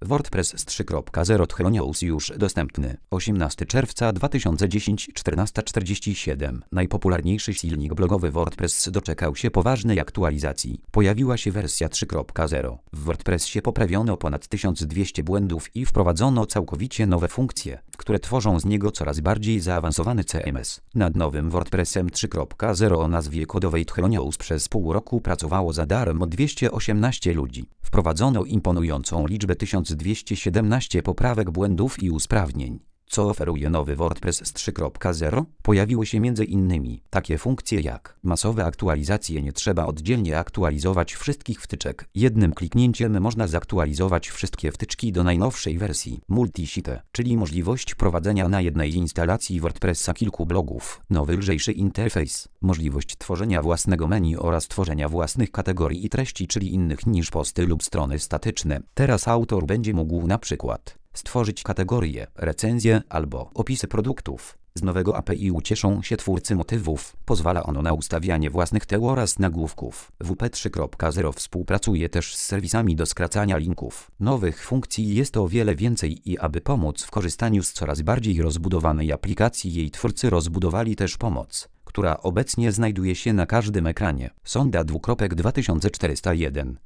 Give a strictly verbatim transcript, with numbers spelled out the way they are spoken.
WordPress z trzy kropka zero Thelonious już dostępny. osiemnastego czerwca dwa tysiące dziesiątego, czternasta czterdzieści siedem. Najpopularniejszy silnik blogowy WordPress doczekał się poważnej aktualizacji. Pojawiła się wersja trzy kropka zero. W WordPressie poprawiono ponad tysiąc dwieście błędów i wprowadzono całkowicie nowe funkcje, które tworzą z niego coraz bardziej zaawansowany C M S. Nad nowym WordPressem trzy kropka zero o nazwie kodowej Thelonious przez pół roku pracowało za darmo dwieście osiemnaście ludzi. Wprowadzono imponującą liczbę tysiąc dwieście siedemnaście poprawek błędów i usprawnień. Co oferuje nowy WordPress z trzy kropka zero? Pojawiły się między innymi takie funkcje jak masowe aktualizacje. Nie trzeba oddzielnie aktualizować wszystkich wtyczek. Jednym kliknięciem można zaktualizować wszystkie wtyczki do najnowszej wersji. Multi-site, czyli możliwość prowadzenia na jednej instalacji WordPressa kilku blogów. Nowy, lżejszy interfejs. Możliwość tworzenia własnego menu oraz tworzenia własnych kategorii i treści, czyli innych niż posty lub strony statyczne. Teraz autor będzie mógł na przykład stworzyć kategorie, recenzje albo opisy produktów. Z nowego A P I ucieszą się twórcy motywów. Pozwala ono na ustawianie własnych teł oraz nagłówków. W P trzy kropka zero współpracuje też z serwisami do skracania linków. Nowych funkcji jest o wiele więcej i aby pomóc w korzystaniu z coraz bardziej rozbudowanej aplikacji, jej twórcy rozbudowali też pomoc, która obecnie znajduje się na każdym ekranie. Sonda dwa tysiące czterysta jeden.